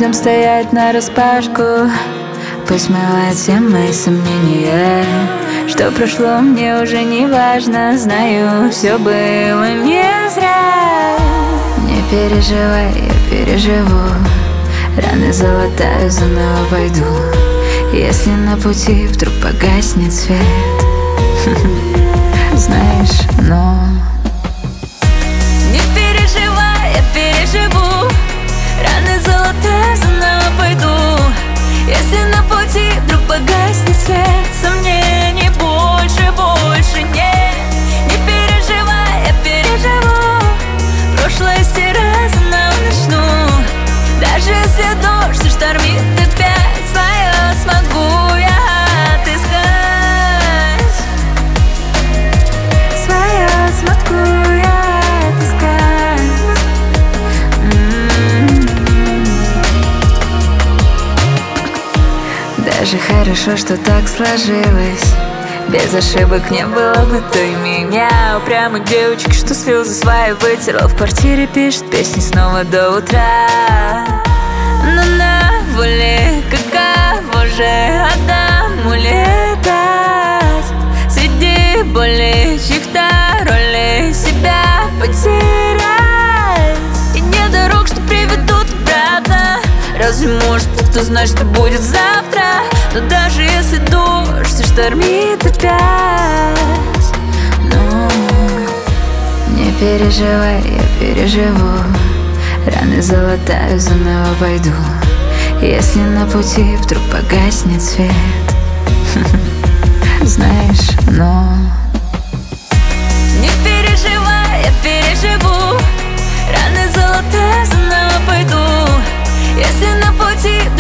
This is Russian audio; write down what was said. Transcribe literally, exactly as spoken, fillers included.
будем стоять нараспашку. Пусть смывает все мои сомнения. Что прошло, мне уже не важно. Знаю, все было не зря. Не переживай, я переживу. Раны залатаю, заново пойду. Если на пути вдруг погаснет свет, знаешь, но не переживай, я переживу. Раны золотые, заново пойду. Если на пути вдруг погаснет свет, сомнений больше, больше нет. Не переживай, я переживу. Прошлое стирать, заново начну. Даже если дождь и штормит опять, свое смогу я отыскать. Свое смогу я отыскать. М-м-м. Даже хорошо, что так сложилось. Без ошибок не было бы той меня. Упрямой девочки, что слезы свои вытерла. В квартире пишет песни снова до утра. Но на воле каково же одному летать среди боли чьих-то ролей, себя потерять. И нет дорог, что приведут обратно. Разве может кто знать, что будет завтра? Но даже если дождь и штормит опять, ну, не переживай, я переживу. Раны залатаю, заново пойду. Если на пути вдруг погаснет свет, знаешь, но не переживай, я переживу. Раны золотые, заново пойду. Если на пути